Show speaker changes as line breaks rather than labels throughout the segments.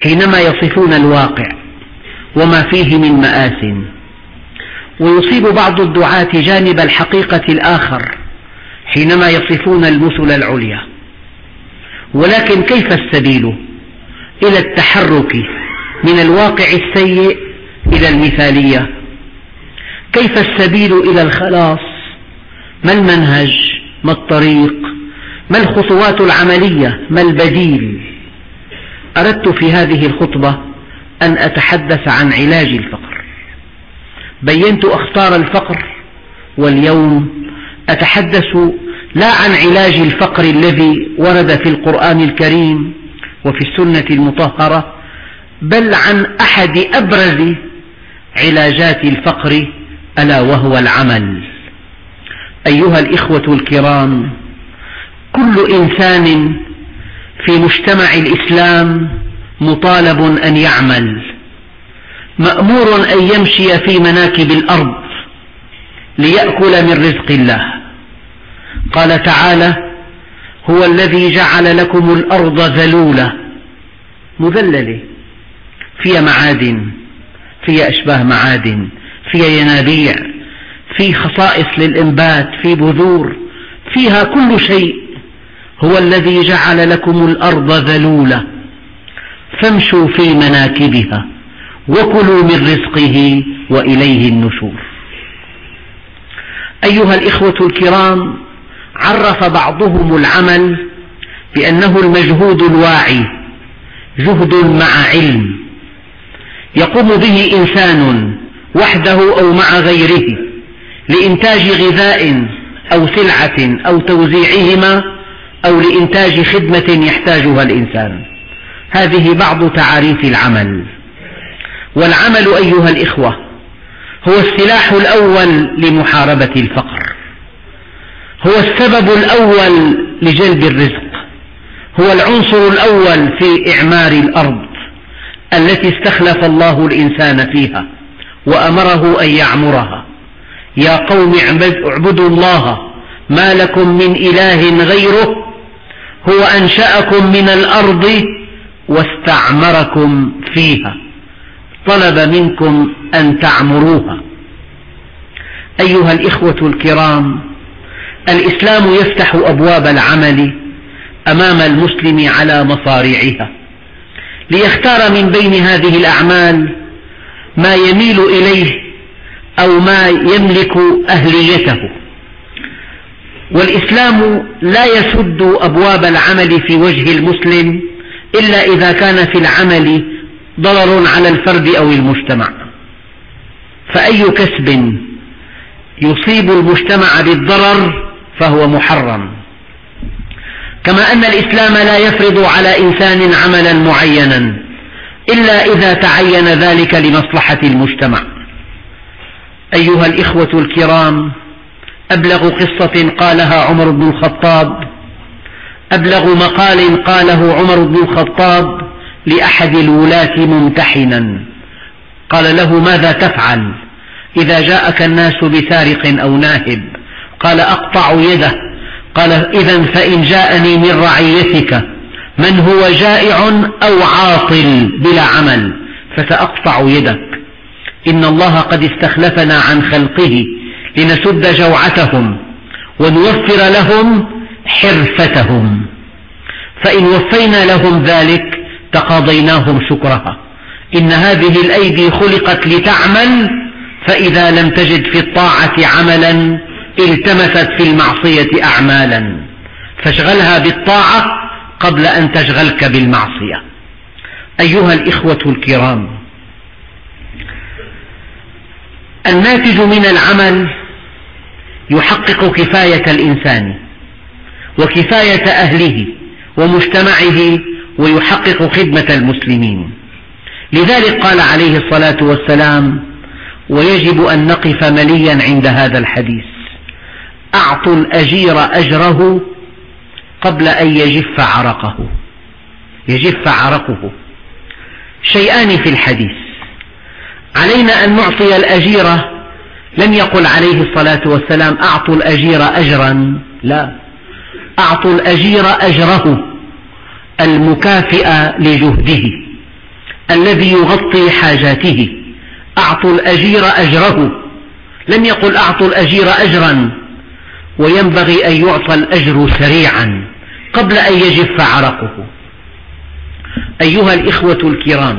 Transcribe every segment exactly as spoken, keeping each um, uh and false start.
حينما يصفون الواقع وما فيه من مآسٍ، ويصيب بعض الدعاة جانب الحقيقة الآخر حينما يصفون المثل العليا. ولكن كيف السبيل إلى التحرك من الواقع السيء إلى المثالية؟ كيف السبيل إلى الخلاص؟ ما المنهج؟ ما الطريق؟ ما الخطوات العملية؟ ما البديل؟ أردت في هذه الخطبة أن أتحدث عن علاج الفقر. بينت أخطار الفقر، واليوم أتحدث لا عن علاج الفقر الذي ورد في القرآن الكريم وفي السنة المطهرة، بل عن أحد أبرز علاجات الفقر، ألا وهو العمل. أيها الإخوة الكرام، كل إنسان في مجتمع الإسلام مطالب أن يعمل، مأمور أن يمشي في مناكب الأرض ليأكل من رزق الله. قال تعالى: هو الذي جعل لكم الأرض ذلولة، مذللة، فيها معادن، فيها أشباه معادن، فيها ينابيع، في خصائص للإنبات، في بذور، فيها كل شيء. هو الذي جعل لكم الأرض ذلولة فامشوا في مناكبها وكلوا من رزقه وإليه النشور. أيها الإخوة الكرام، عرف بعضهم العمل بأنه المجهود الواعي، جهد مع علم يقوم به إنسان وحده أو مع غيره لإنتاج غذاء أو سلعة أو توزيعهما أو لإنتاج خدمة يحتاجها الإنسان. هذه بعض تعاريف العمل. والعمل أيها الإخوة هو السلاح الأول لمحاربة الفقر، هو السبب الأول لجلب الرزق، هو العنصر الأول في إعمار الأرض التي استخلف الله الإنسان فيها وأمره أن يعمرها. يا قوم اعبدوا الله ما لكم من إله غيره هو أنشأكم من الأرض واستعمركم فيها، طلب منكم أن تعمروها. أيها الإخوة الكرام، الإسلام يفتح أبواب العمل أمام المسلم على مصاريعها ليختار من بين هذه الأعمال ما يميل إليه أو ما يملك أهليته. والإسلام لا يسد أبواب العمل في وجه المسلم إلا إذا كان في العمل ضرر على الفرد أو المجتمع. فأي كسب يصيب المجتمع بالضرر فهو محرم. كما أن الإسلام لا يفرض على إنسان عملا معينا إلا إذا تعين ذلك لمصلحة المجتمع. أيها الإخوة الكرام، أبلغ قصة قالها عمر بن الخطاب، أبلغ مقال قاله عمر بن الخطاب لأحد الولاة ممتحنا، قال له: ماذا تفعل إذا جاءك الناس بسارق أو ناهب؟ قال: أقطع يده. قال: إذن فإن جاءني من رعيتك من هو جائع أو عاطل بلا عمل فسأقطع يدك. إن الله قد استخلفنا عن خلقه لنسد جوعتهم ونوفر لهم حرفتهم، فإن وفينا لهم ذلك تقاضيناهم شكرها. إن هذه الأيدي خلقت لتعمل، فإذا لم تجد في الطاعة عملا التمست في المعصية أعمالا، فاشغلها بالطاعة قبل أن تشغلك بالمعصية. أيها الإخوة الكرام، الناتج من العمل يحقق كفاية الإنسان وكفاية أهله ومجتمعه ويحقق خدمة المسلمين. لذلك قال عليه الصلاة والسلام: ويجب أن نقف مليا عند هذا الحديث: أعطوا الأجير أجره قبل أن يجف عرقه. يجف عرقه. شيئان في الحديث: علينا أن نعطي الأجير، لم يقل عليه الصلاة والسلام أعطوا الأجير أجرا، لا، أعطوا الأجير أجره المكافئ لجهده. الذي يغطي حاجاته. أعطوا الأجير أجره، لم يقل أعطوا الأجير أجرا، وينبغي أن يعطى الأجر سريعا قبل أن يجف عرقه. أيها الإخوة الكرام،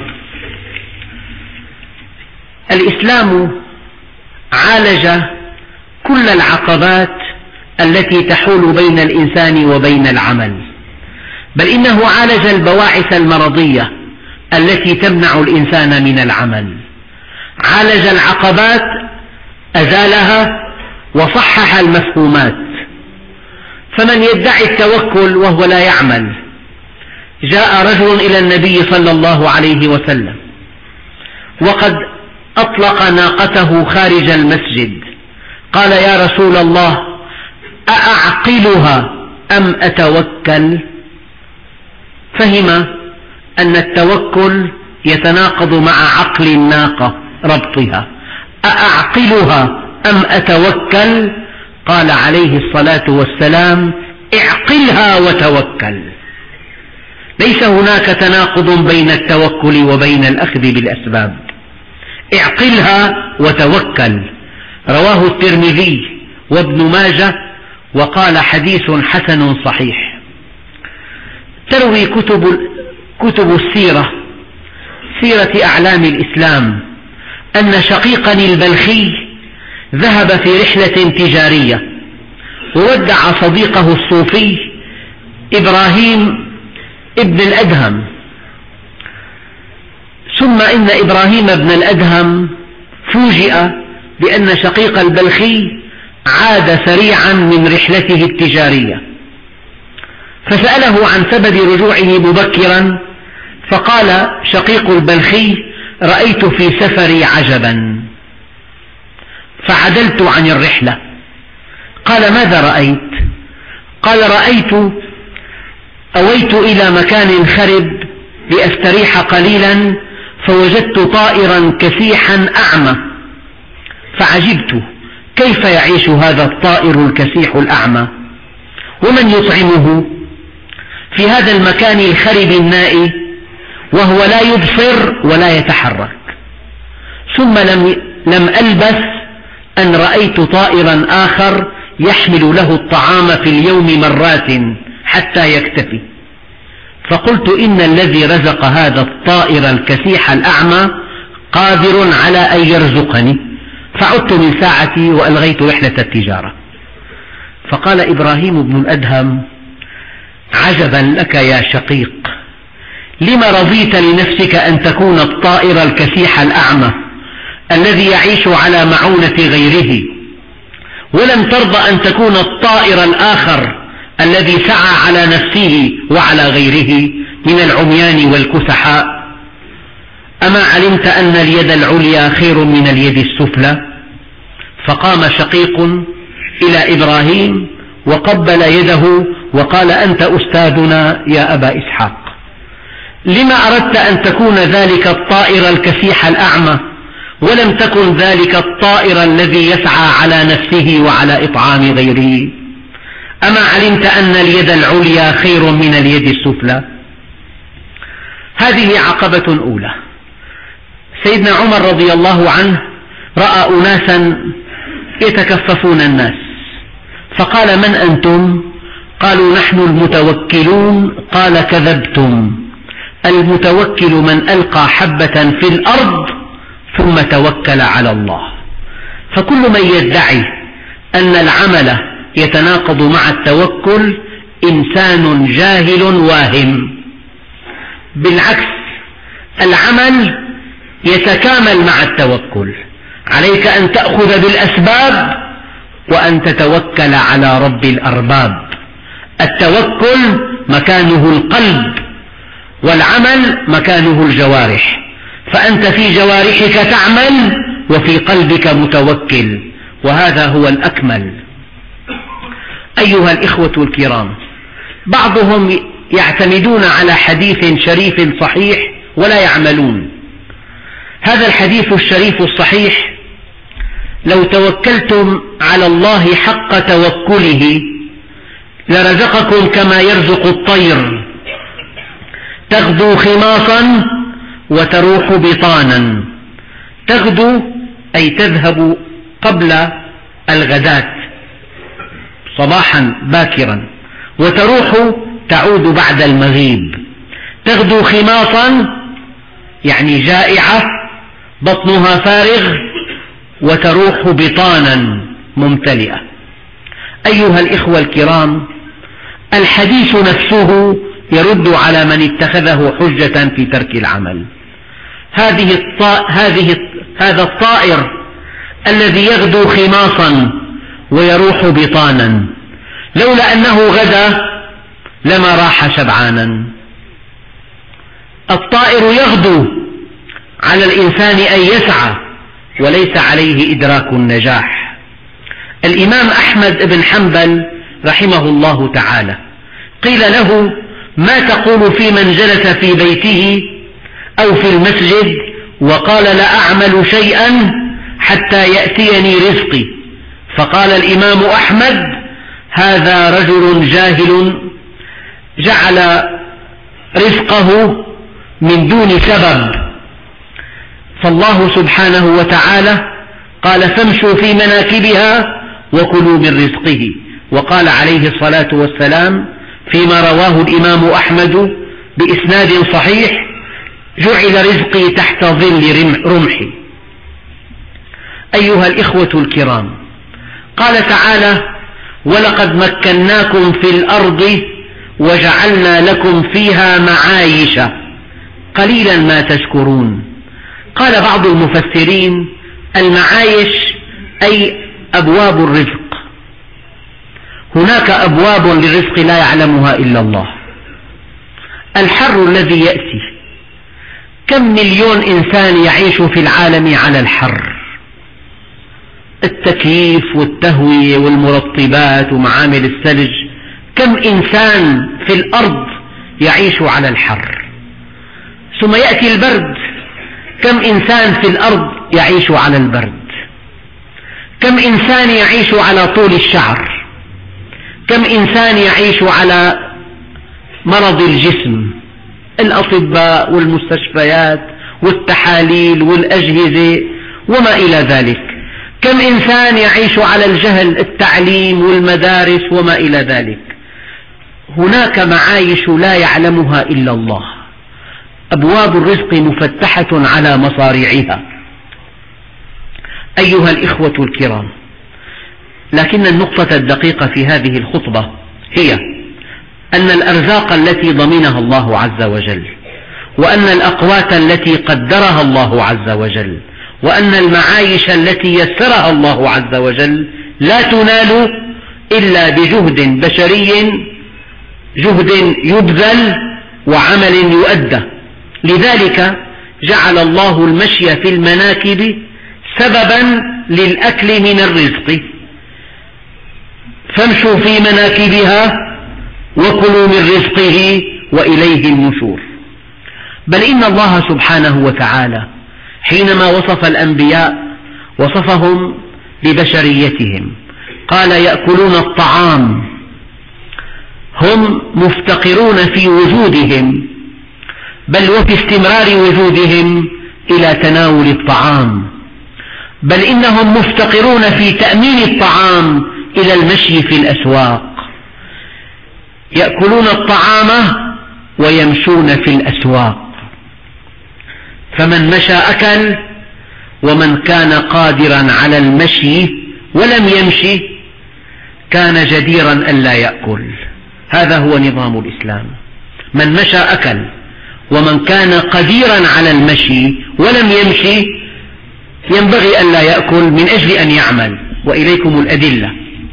الإسلام عالج كل العقبات التي تحول بين الإنسان وبين العمل، بل إنه عالج البواعث المرضية التي تمنع الإنسان من العمل، عالج العقبات، أزالها وصحح المفهومات. فمن يدعي التوكل وهو لا يعمل، جاء رجل إلى النبي صلى الله عليه وسلم وقد أطلق ناقته خارج المسجد، قال: يا رسول الله، أأعقلها أم أتوكل؟ فهم أن التوكل يتناقض مع عقل الناقة، ربطها. أأعقلها أم أتوكل؟ قال عليه الصلاة والسلام: اعقلها وتوكل. ليس هناك تناقض بين التوكل وبين الأخذ بالأسباب، اعقلها وتوكل. رواه الترمذي وابن ماجه وقال: حديث حسن صحيح. تروي كتب, كتب السيرة، سيرة أعلام الإسلام، أن شقيقا البلخي ذهب في رحلة تجارية وودع صديقه الصوفي إبراهيم ابن الأدهم، ثم إن إبراهيم ابن الأدهم فوجئ بأن شقيق البلخي عاد سريعا من رحلته التجارية، فسأله عن سبب رجوعه مبكرا، فقال شقيق البلخي: رأيت في سفري عجبا فعدلت عن الرحلة. قال: ماذا رأيت؟ قال: رأيت أويت إلى مكان خرب لأستريح قليلا، فوجدت طائرا كسيحا أعمى، فعجبت كيف يعيش هذا الطائر الكسيح الأعمى، ومن يطعمه في هذا المكان الخرب النائي وهو لا يبصر ولا يتحرك؟ ثم لم, لم ألبث أن رأيت طائرا آخر يحمل له الطعام في اليوم مرات حتى يكتفي، فقلت: إن الذي رزق هذا الطائر الكسيح الأعمى قادر على أن يرزقني. فعدت من ساعتي وألغيت رحلة التجارة. فقال إبراهيم بن الأدهم: عجبا لك يا شقيق، لم رضيت لنفسك أن تكون الطائر الكسيح الأعمى الذي يعيش على معونة غيره، ولم ترضى أن تكون الطائر الآخر الذي سعى على نفسه وعلى غيره من العميان والكسحاء؟ أما علمت أن اليد العليا خير من اليد السفلى؟ فقام شقيق إلى إبراهيم وقبل يده وقال: أنت أستاذنا يا أبا إسحاق، لما أردت أن تكون ذلك الطائر الكسيح الأعمى ولم تكن ذلك الطائر الذي يسعى على نفسه وعلى إطعام غيره؟ أما علمت أن اليد العليا خير من اليد السفلى؟ هذه عقبة أولى. سيدنا عمر رضي الله عنه رأى أناسا يتكففون الناس، فقال: من أنتم؟ قالوا: نحن المتوكلون. قال: كذبتم، المتوكل من ألقى حبة في الأرض ثم توكل على الله. فكل من يدعي أن العمل يتناقض مع التوكل إنسان جاهل واهم. بالعكس، العمل يتكامل مع التوكل، عليك أن تأخذ بالأسباب وأن تتوكل على رب الأرباب. التوكل مكانه القلب، والعمل مكانه الجوارح، فأنت في جوارحك تعمل وفي قلبك متوكل، وهذا هو الأكمل. أيها الإخوة الكرام، بعضهم يعتمدون على حديث شريف صحيح ولا يعملون. هذا الحديث الشريف الصحيح: لو توكلتم على الله حق توكله لرزقكم كما يرزق الطير، تغدو خماصا وتروح بطانا. تغدو أي تذهب قبل الغداة صباحا باكرا، وتروح تعود بعد المغيب. تغدو خماصا يعني جائعة بطنها فارغ، وتروح بطانا ممتلئة. أيها الإخوة الكرام، الحديث نفسه يرد على من اتخذه حجة في ترك العمل. هذه الط... هذه هذا الطائر الذي يغدو خماصا ويروح بطانا، لولا أنه غدا لما راح شبعانا. الطائر يغدو، على الإنسان أن يسعى وليس عليه إدراك النجاح. الإمام أحمد بن حنبل رحمه الله تعالى قيل له: ما تقول في من جلس في بيته أو في المسجد وقال لا أعمل شيئا حتى يأتيني رزقي؟ فقال الإمام أحمد: هذا رجل جاهل جعل رزقه من دون سبب، فالله سبحانه وتعالى قال: فامشوا في مناكبها وكلوا من رزقه. وقال عليه الصلاة والسلام فيما رواه الإمام أحمد بإسناد صحيح: جعل رزقي تحت ظل رمحي. أيها الإخوة الكرام، قال تعالى: ولقد مكناكم في الأرض وجعلنا لكم فيها معايش قليلا ما تشكرون. قال بعض المفسرين: المعايش أي أبواب الرزق. هناك أبواب للرزق لا يعلمها إلا الله. الحر الذي يأتي، كم مليون إنسان يعيش في العالم على الحر، التكييف والتهوية والمرطبات ومعامل الثلج، كم إنسان في الأرض يعيش على الحر. ثم يأتي البرد، كم إنسان في الأرض يعيش على البرد، كم إنسان يعيش على طول الشعر، كم إنسان يعيش على مرض الجسم، الأطباء والمستشفيات والتحاليل والأجهزة وما إلى ذلك، كم إنسان يعيش على الجهل، التعليم والمدارس وما إلى ذلك. هناك معايش لا يعلمها إلا الله. أبواب الرزق مفتحة على مصاريعها. أيها الإخوة الكرام، لكن النقطة الدقيقة في هذه الخطبة هي أن الأرزاق التي ضمنها الله عز وجل، وأن الأقوات التي قدرها الله عز وجل، وأن المعايش التي يسرها الله عز وجل لا تنال إلا بجهد بشري، جهد يبذل وعمل يؤدى. لذلك جعل الله المشي في المناكب سببا للأكل من الرزق، فامشوا في مناكبها وكلوا من رزقه وإليه النشور. بل إن الله سبحانه وتعالى حينما وصف الأنبياء وصفهم ببشريتهم، قال: يأكلون الطعام، هم مفتقرون في وجودهم، بل وفي استمرار وجودهم إلى تناول الطعام، بل إنهم مفتقرون في تأمين الطعام إلى المشي في الأسواق. يأكلون الطعام ويمشون في الأسواق، فمن مشى أكل، ومن كان قادرا على المشي ولم يمشي كان جديرا ألا يأكل. هذا هو نظام الإسلام. من مشى أكل، ومن كان قديرا على المشي ولم يمشي ينبغي ألا يأكل من أجل أن يعمل. وإليكم الأدلة.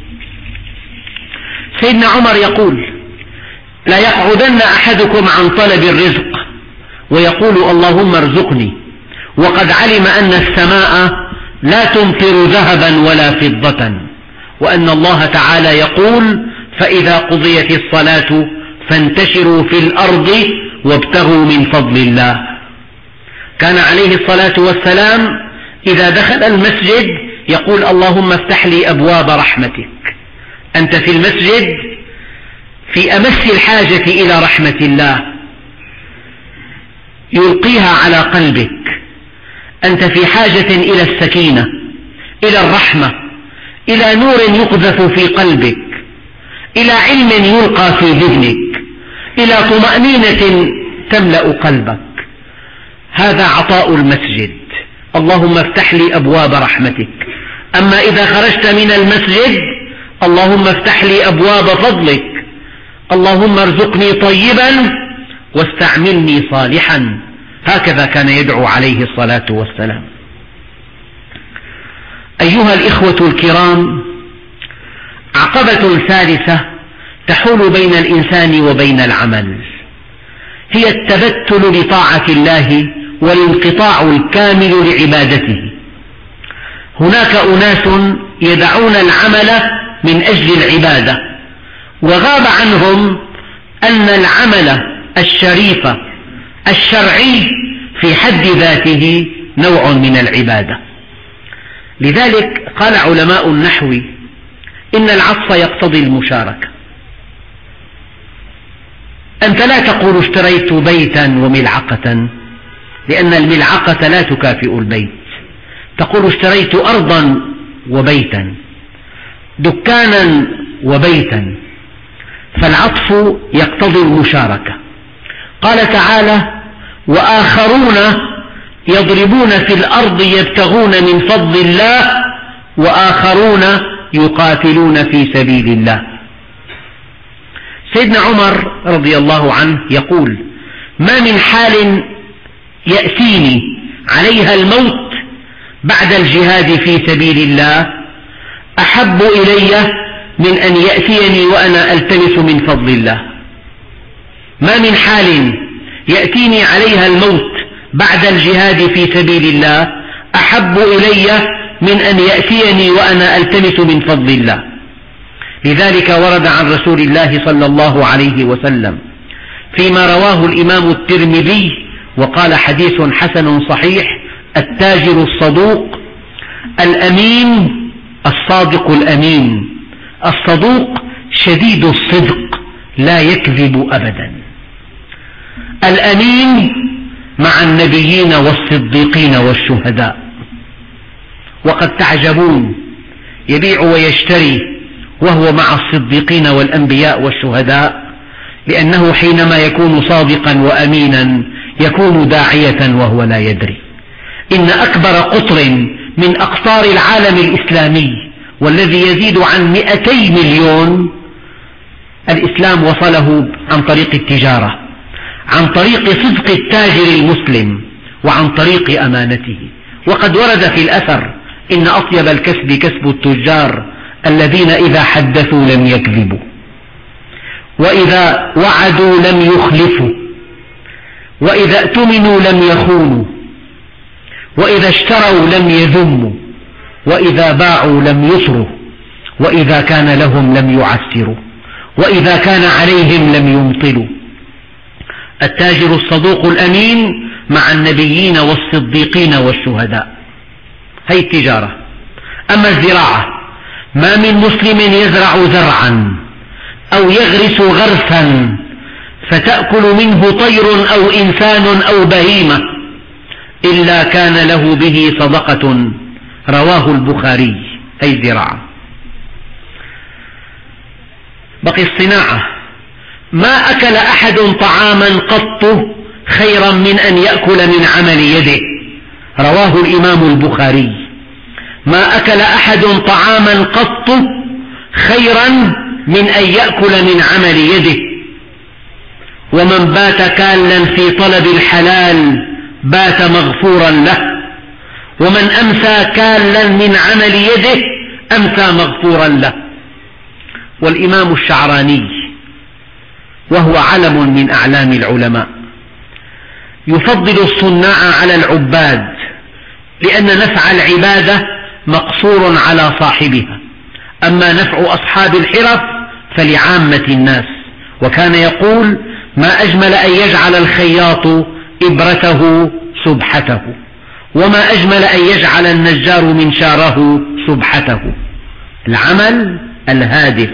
سيدنا عمر يقول: لا يقعدن أحدكم عن طلب الرزق ويقول: اللهم ارزقني، وقد علم أن السماء لا تمطر ذهبا ولا فضة، وأن الله تعالى يقول: فإذا قضيت الصلاة فانتشروا في الأرض وابتغوا من فضل الله. كان عليه الصلاة والسلام إذا دخل المسجد يقول: اللهم افتح لي أبواب رحمتك. أنت في المسجد في أمس الحاجة إلى رحمة الله. يلقيها على قلبك. أنت في حاجة إلى السكينة، إلى الرحمة، إلى نور يقذف في قلبك، إلى علم يلقى في ذهنك، إلى طمأنينة تملأ قلبك. هذا عطاء المسجد. اللهم افتح لي أبواب رحمتك. أما إذا خرجت من المسجد، اللهم افتح لي أبواب فضلك. اللهم ارزقني طيبا واستعملني صالحا. هكذا كان يدعو عليه الصلاة والسلام. أيها الإخوة الكرام، عقبة ثالثة تحول بين الإنسان وبين العمل، هي التبتل لطاعة الله والانقطاع الكامل لعبادته. هناك أناس يدعون العمل من أجل العبادة، وغاب عنهم أن العمل الشريف الشرعي في حد ذاته نوع من العبادة. لذلك قال علماء النحو إن العطف يقتضي المشاركة. أنت لا تقول اشتريت بيتا وملعقة، لأن الملعقة لا تكافئ البيت. تقول اشتريت أرضا وبيتا، دكانا وبيتا. فالعطف يقتضي المشاركة. قال تعالى: وآخرون يضربون في الأرض يبتغون من فضل الله وآخرون يقاتلون في سبيل الله. سيدنا عمر رضي الله عنه يقول: ما من حال يأتيني عليها الموت بعد الجهاد في سبيل الله أحب إلي من أن يأتيني وأنا ألتمس من فضل الله. ما من حال يأتيني عليها الموت بعد الجهاد في سبيل الله أحب إلي من أن يأتيني وأنا ألتمس من فضل الله. لذلك ورد عن رسول الله صلى الله عليه وسلم فيما رواه الإمام الترمذي وقال حديث حسن صحيح: التاجر الصدوق الأمين الصادق الأمين. الصدوق شديد الصدق لا يكذب أبدا. الأمين مع النبيين والصديقين والشهداء. وقد تعجبون، يبيع ويشتري وهو مع الصديقين والأنبياء والشهداء، لأنه حينما يكون صادقا وأمينا يكون داعية وهو لا يدري. إن أكبر قطر من أقطار العالم الإسلامي والذي يزيد عن مئتي مليون الإسلام وصله عن طريق التجارة، عن طريق صدق التاجر المسلم، وعن طريق أمانته. وقد ورد في الأثر: إن أطيب الكسب كسب التجار الذين إذا حدثوا لم يكذبوا، وإذا وعدوا لم يخلفوا، وإذا اؤتمنوا لم يخونوا، وإذا اشتروا لم يذموا، وإذا باعوا لم يصروا، وإذا كان لهم لم يعسروا، وإذا كان عليهم لم يمطلوا. التاجر الصدوق الأمين مع النبيين والصديقين والشهداء. هي التجارة. أما الزراعة: ما من مسلم يزرع زرعا أو يغرس غرسا فتأكل منه طير أو إنسان أو بهيمة إلا كان له به صدقة. رواه البخاري. هي الزراعة. بقي الصناعة: ما أكل أحد طعاما قط خيرا من أن يأكل من عمل يده. رواه الإمام البخاري. ما أكل أحد طعاما قط خيرا من أن يأكل من عمل يده. ومن بات كالا في طلب الحلال بات مغفورا له، ومن أمسى كالا من عمل يده أمسى مغفورا له. والإمام الشعراني وهو علم من أعلام العلماء يفضل الصناع على العباد، لأن نفع العبادة مقصور على صاحبها، أما نفع أصحاب الحرف فلعامة الناس. وكان يقول: ما أجمل أن يجعل الخياط إبرته سبحته، وما أجمل أن يجعل النجار منشاره سبحته. العمل الهادف،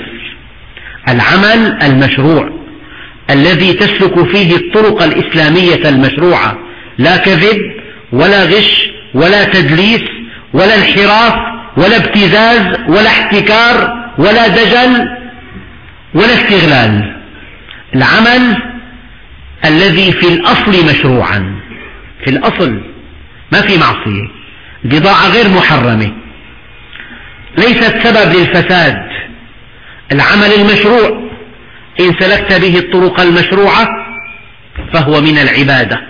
العمل المشروع الذي تسلك فيه الطرق الإسلامية المشروعة لا كذب ولا غش ولا تدليس ولا انحراف ولا ابتزاز ولا احتكار ولا دجل ولا استغلال. العمل الذي في الأصل مشروعا، في الأصل ما في معصية، بضاعة غير محرمة، ليست سبب للفساد. العمل المشروع إن سلكت به الطرق المشروعة فهو من العبادة.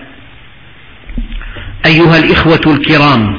أيها الإخوة الكرام،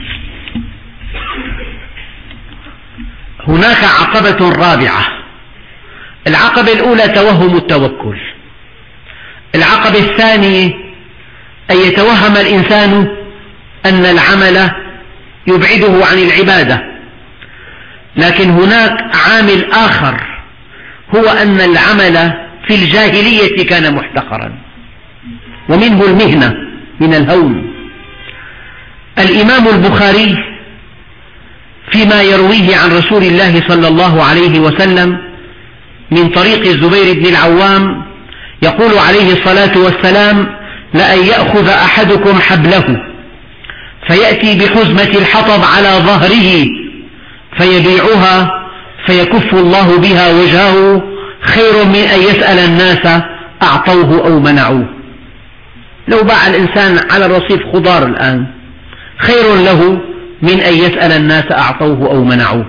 هناك عقبة رابعة. العقبة الأولى توهم التوكل. العقبة الثانية أن يتوهم الإنسان أن العمل يبعده عن العبادة. لكن هناك عامل آخر، هو أن العمل في الجاهلية كان محتقرا، ومنه المهنة من الهون. الإمام البخاري فيما يرويه عن رسول الله صلى الله عليه وسلم من طريق الزبير بن العوام يقول عليه الصلاة والسلام: لأن يأخذ أحدكم حبله فيأتي بحزمة الحطب على ظهره فيبيعها فيكف الله بها وجهه خير من أن يسأل الناس أعطوه أو منعوه. لو باع الإنسان على الرصيف خضار الآن خير له من أن يسأل الناس أعطوه أو منعوه.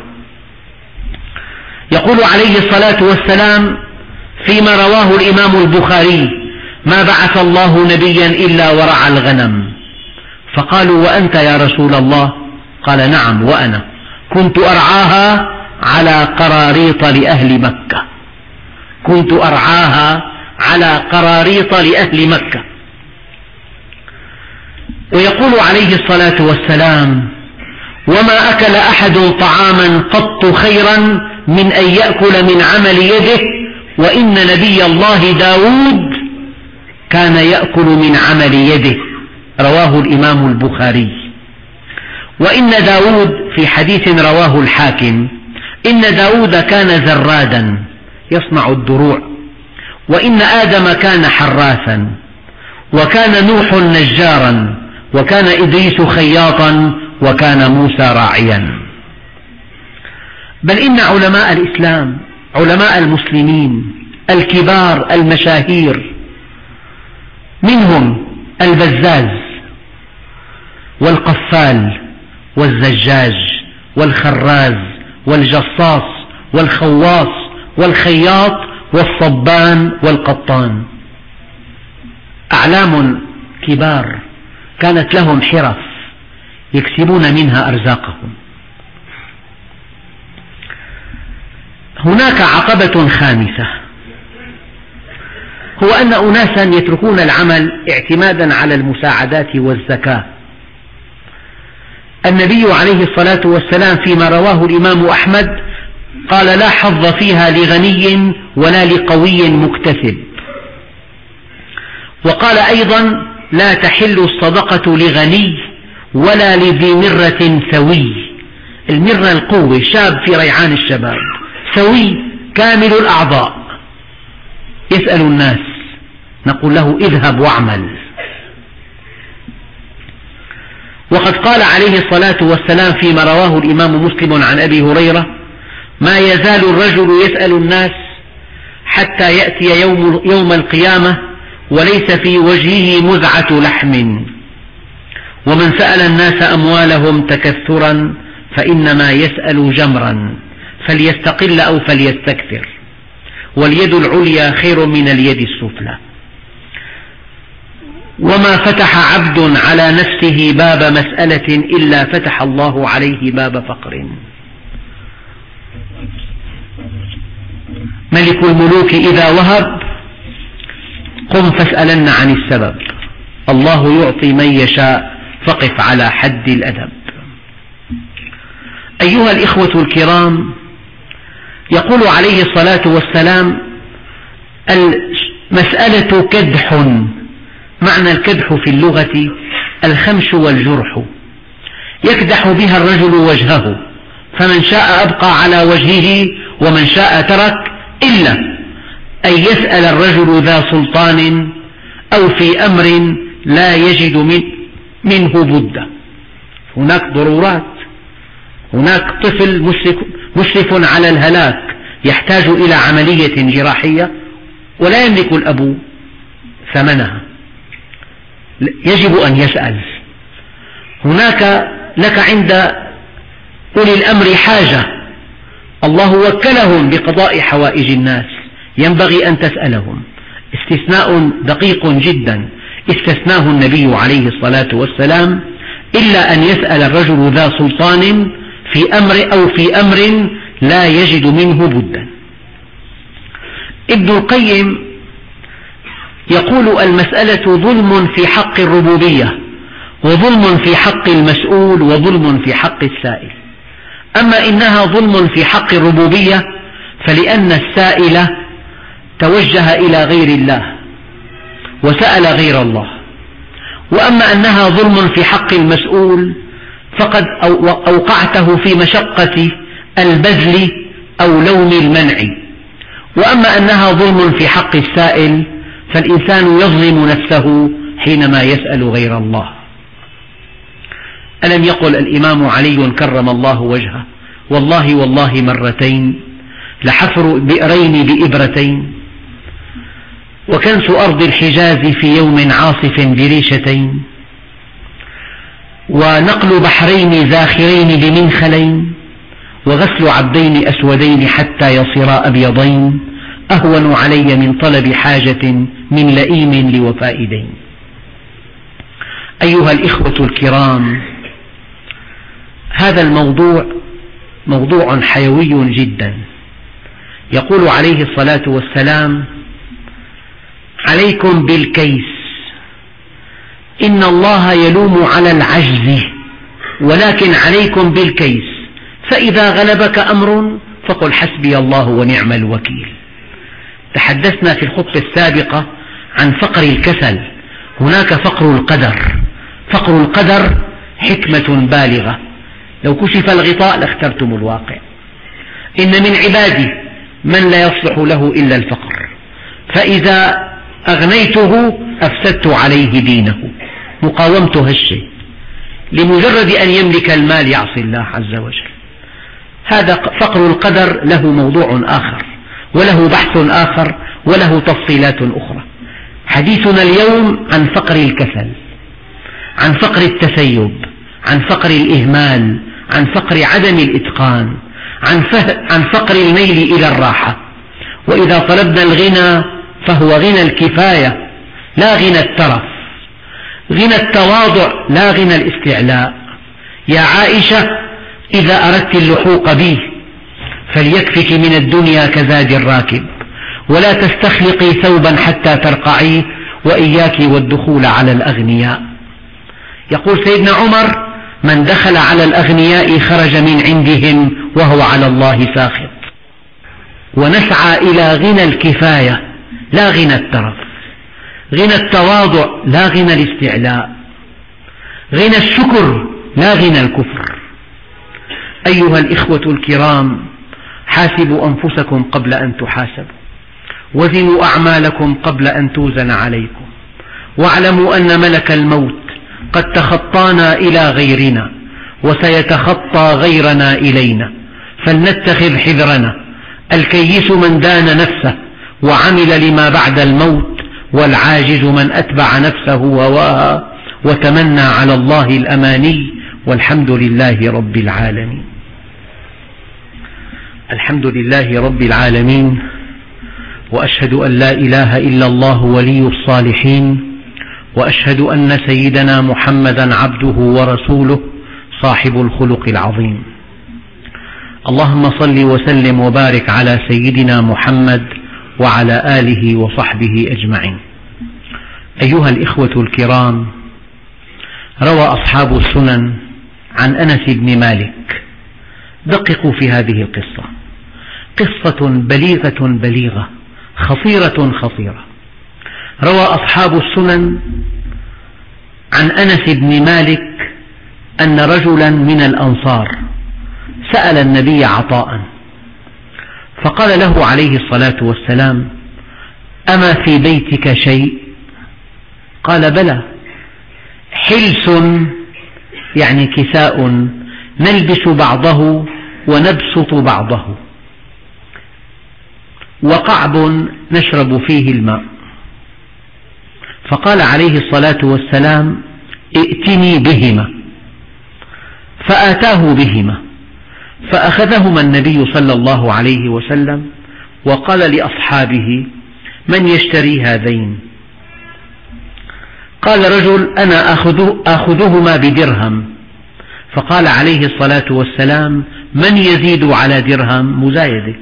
يقول عليه الصلاة والسلام فيما رواه الإمام البخاري: ما بعث الله نبيا إلا ورعى الغنم. فقالوا: وأنت يا رسول الله؟ قال: نعم وأنا كنت أرعاها على قراريط لأهل مكة، كنت أرعاها على قراريط لأهل مكة. ويقول عليه الصلاة والسلام: وما أكل أحد طعاما قط خيرا من أن يأكل من عمل يده، وإن نبي الله داود كان يأكل من عمل يده. رواه الإمام البخاري. وإن داود في حديث رواه الحاكم: إن داود كان زرادا يصنع الدروع، وإن آدم كان حراثا، وكان نوح نجارا، وكان إدريس خياطا، وكان موسى راعيا. بل إن علماء الإسلام، علماء المسلمين الكبار المشاهير، منهم البزاز والقفال والزجاج والخراز والجصاص والخواص والخياط والصبان والقطان، أعلام كبار كانت لهم حرف يكسبون منها أرزاقهم. هناك عقبة خامسة، هو أن أناسا يتركون العمل اعتمادا على المساعدات والزكاة. النبي عليه الصلاة والسلام فيما رواه الإمام أحمد قال: لا حظ فيها لغني ولا لقوي مكتسب. وقال أيضا: لا تحل الصدقة لغني ولا لذي مرة ثوي. المرة القوة، شاب في ريعان الشباب، ثوي كامل الأعضاء يسأل الناس، نقول له: اذهب واعمل. وقد قال عليه الصلاة والسلام فيما رواه الإمام مسلم عن أبي هريرة: ما يزال الرجل يسأل الناس حتى يأتي يوم, يوم القيامة وليس في وجهه مزعة لحم، ومن سأل الناس أموالهم تكثرا فإنما يسأل جمرا، فليستقل أو فليستكثر، واليد العليا خير من اليد السفلى. وما فتح عبد على نفسه باب مسألة إلا فتح الله عليه باب فقر. ملك الملوك إذا وهب قم فاسألن عن السبب، الله يعطي من يشاء فقف على حد الأدب. أيها الإخوة الكرام، يقول عليه الصلاة والسلام: المسألة كدح. معنى الكدح في اللغة الخمش والجرح، يكدح بها الرجل وجهه، فمن شاء أبقى على وجهه ومن شاء ترك، إلا أن يسأل الرجل ذا سلطان أو في أمر لا يجد من منه بدا. هناك ضرورات، هناك طفل مسرف على الهلاك يحتاج إلى عملية جراحية ولا يملك الأب ثمنها، يجب أن يسأل. هناك لك عند أولي الأمر حاجة، الله وكلهم بقضاء حوائج الناس، ينبغي أن تسألهم. استثناء دقيق جدا استثناه النبي عليه الصلاة والسلام، إلا أن يسأل الرجل ذا سلطان في أمر أو في أمر لا يجد منه بدا. ابن القيم يقول المسألة ظلم في حق الربوبية، وظلم في حق المسؤول، وظلم في حق السائل. أما إنها ظلم في حق الربوبية فلأن السائل توجه إلى غير الله وسأل غير الله، وأما أنها ظلم في حق المسؤول فقد أوقعته في مشقة البذل أو لوم المنع، وأما أنها ظلم في حق السائل فالإنسان يظلم نفسه حينما يسأل غير الله. ألم يقل الإمام علي كرم الله وجهه: والله والله مرتين لحفر بئرين بإبرتين، وكنس أرض الحجاز في يوم عاصف بريشتين، ونقل بحرين زاخرين بمنخلين، وغسل عبدين أسودين حتى يصيرا أبيضين، أهون علي من طلب حاجة من لئيم لوفاء دين. أيها الإخوة الكرام، هذا الموضوع موضوع حيوي جدا. يقول عليه الصلاة والسلام: عليكم بالكيس، إن الله يلوم على العجز، ولكن عليكم بالكيس، فإذا غلبك أمر فقل حسبي الله ونعم الوكيل. تحدثنا في الخطبة السابقة عن فقر الكسل، هناك فقر القدر. فقر القدر حكمة بالغة، لو كشف الغطاء لاخترتم الواقع. إن من عبادي من لا يصلح له إلا الفقر، فإذا أغنيته أفسدت عليه دينه، مقاومت هالشيء لمجرد أن يملك المال يعصي الله عز وجل. هذا فقر القدر له موضوع آخر، وله بحث آخر، وله تفصيلات أخرى. حديثنا اليوم عن فقر الكسل، عن فقر التسيب، عن فقر الإهمال، عن فقر عدم الإتقان، عن فقر الميل إلى الراحة. وإذا طلبنا الغنى فهو غنى الكفاية لا غنى الترف، غنى التواضع لا غنى الاستعلاء. يا عائشة إذا أردت اللحوق بي فليكفك من الدنيا كزاد الراكب، ولا تستخلقي ثوبا حتى ترقعيه، وإياك والدخول على الأغنياء. يقول سيدنا عمر: من دخل على الأغنياء خرج من عندهم وهو على الله ساخط. ونسعى إلى غنى الكفاية لا غنى الترف، غنى التواضع لا غنى الاستعلاء، غنى الشكر لا غنى الكفر. أيها الإخوة الكرام، حاسبوا أنفسكم قبل أن تحاسبوا، وزنوا أعمالكم قبل أن توزن عليكم، واعلموا أن ملك الموت قد تخطانا إلى غيرنا، وسيتخطى غيرنا إلينا، فلنتخذ حذرنا. الكيس من دان نفسه وعمل لما بعد الموت، والعاجز من أتبع نفسه هواها وتمنى على الله الأماني، والحمد لله رب العالمين. الحمد لله رب العالمين، وأشهد أن لا إله إلا الله ولي الصالحين، وأشهد أن سيدنا محمدا عبده ورسوله صاحب الخلق العظيم. اللهم صل وسلم وبارك على سيدنا محمد وعلى آله وصحبه أجمعين. أيها الإخوة الكرام، روى أصحاب السنن عن أنس بن مالك. دققوا في هذه القصة، قصة بليغة بليغة، خطيرة خطيرة. روى أصحاب السنن عن أنس بن مالك أن رجلا من الأنصار سأل النبي عطاء، فقال له عليه الصلاة والسلام: أما في بيتك شيء؟ قال: بلى، حلس يعني كساء نلبس بعضه ونبسط بعضه، وقعب نشرب فيه الماء. فقال عليه الصلاة والسلام: ائتني بهما، فآتاه بهما، فأخذهما النبي صلى الله عليه وسلم وقال لأصحابه: من يشتري هذين؟ قال رجل: أنا آخذهما بدرهم. فقال عليه الصلاة والسلام: من يزيد على درهم؟ مزايدة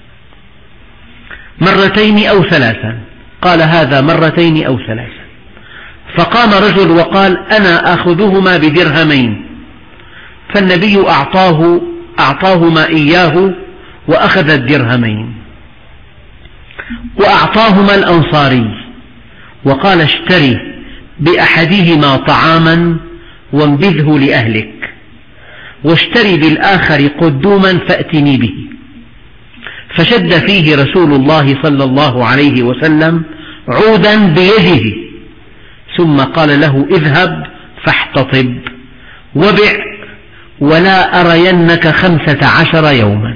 مرتين أو ثلاثا. قال: هذا مرتين أو ثلاثا. فقام رجل وقال: أنا آخذهما بدرهمين. فالنبي أعطاه أعطاهما إياه وأخذ الدرهمين، وأعطاهما الأنصاري وقال: اشتري بأحدهما طعاما وانبذه لأهلك، واشتري بالآخر قدوما فأتني به. فشد فيه رسول الله صلى الله عليه وسلم عودا بيده، ثم قال له: اذهب فاحتطب وبع ولا أرينك خمسة عشر يوما.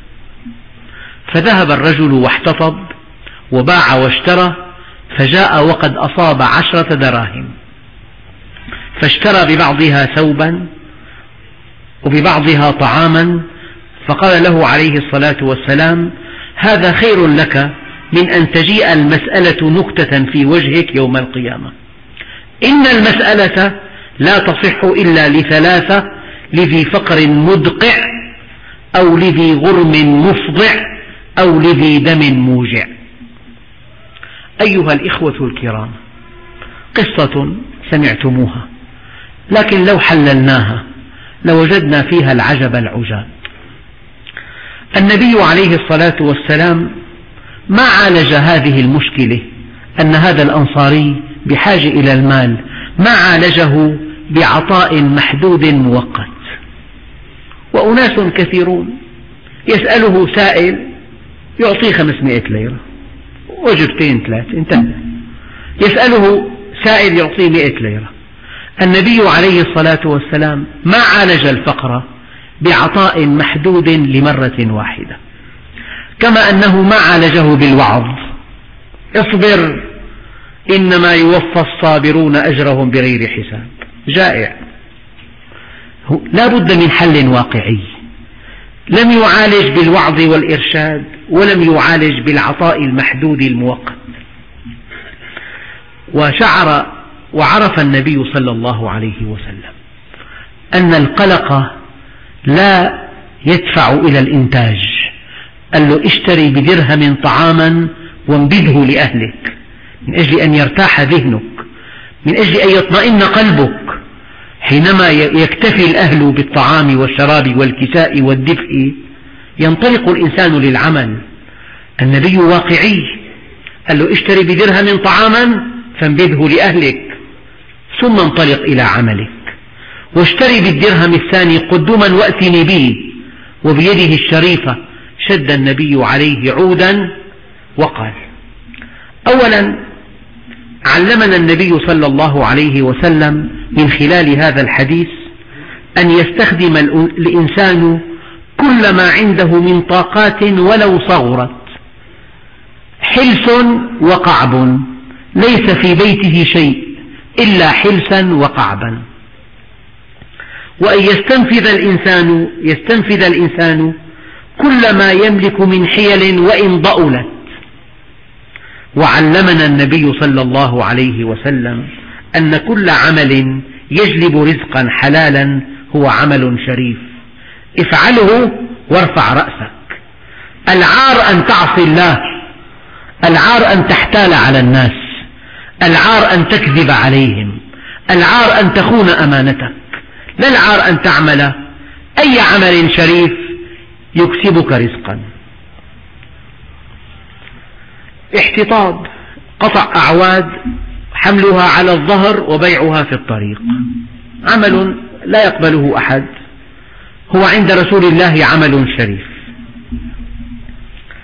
فذهب الرجل واحتطب وباع واشترى، فجاء وقد أصاب عشرة دراهم، فاشترى ببعضها ثوبا وببعضها طعاما. فقال له عليه الصلاة والسلام: هذا خير لك من أن تجيء المسألة نكتة في وجهك يوم القيامة. إن المسألة لا تصح إلا لثلاثة: لذي فقر مدقع، أو لذي غرم مفضع، أو لذي دم موجع. أيها الإخوة الكرام، قصة سمعتموها، لكن لو حللناها لوجدنا فيها العجب العجاب. النبي عليه الصلاة والسلام ما عالج هذه المشكلة، أن هذا الأنصاري بحاجة إلى المال، ما عالجه بعطاء محدود مؤقت. وأناس كثيرون يسأله سائل يعطيه خمسمائة ليرة، وجبتين ثلاثة انتهى. يسأله سائل يعطيه مئة ليرة. النبي عليه الصلاة والسلام ما عالج الفقر بعطاء محدود لمرة واحدة، كما أنه ما عالجه بالوعظ: اصبر إنما يوفى الصابرون أجرهم بغير حساب. جائع، لا بد من حل واقعي. لم يعالج بالوعظ والإرشاد، ولم يعالج بالعطاء المحدود المؤقت. وشعر وعرف النبي صلى الله عليه وسلم أن القلق لا يدفع إلى الإنتاج. قال له: اشتري بدرهم طعاما وانبذه لأهلك، من أجل أن يرتاح ذهنك، من أجل أن يطمئن قلبك. حينما يكتفي الأهل بالطعام والشراب والكساء والدفء ينطلق الإنسان للعمل. النبي واقعي، قال له: اشتري بدرهم طعاما فانبذه لأهلك، ثم انطلق إلى عملك. واشتري بالدرهم الثاني قدوما وأتني به. وبيده الشريفة شد النبي عليه عودا وقال: أولا، علمنا النبي صلى الله عليه وسلم من خلال هذا الحديث أن يستخدم الإنسان كل ما عنده من طاقات ولو صغرت. حلس وقعب، ليس في بيته شيء إلا حلسا وقعبا. وأن يستنفذ الإنسان يستنفذ الإنسان كل ما يملك من حيل وإن ضؤلت. وعلمنا النبي صلى الله عليه وسلم أن كل عمل يجلب رزقا حلالا هو عمل شريف. افعله وارفع رأسك. العار أن تعصي الله، العار أن تحتال على الناس، العار أن تكذب عليهم، العار أن تخون أمانتك، لا العار أن تعمل أي عمل شريف يكسبك رزقا. احتطاب، قطع أعواد حملها على الظهر وبيعها في الطريق، عمل لا يقبله أحد، هو عند رسول الله عمل شريف.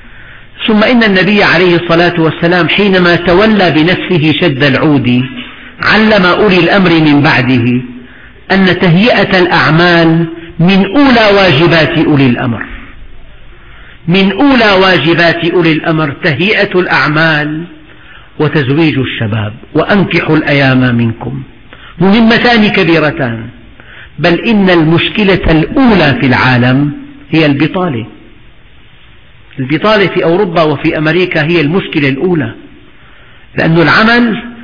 ثم إن النبي عليه الصلاة والسلام حينما تولى بنفسه شد العود علم أولي الأمر من بعده أن تهيئة الأعمال من أولى واجبات أولي الأمر، من أولى واجبات أولي الأمر تهيئة الأعمال وتزويج الشباب، وأنكحوا الأيام منكم، مهمتان كبيرتان، بل إن المشكلة الأولى في العالم هي البطالة. البطالة في أوروبا وفي أمريكا هي المشكلة الأولى، لأن العمل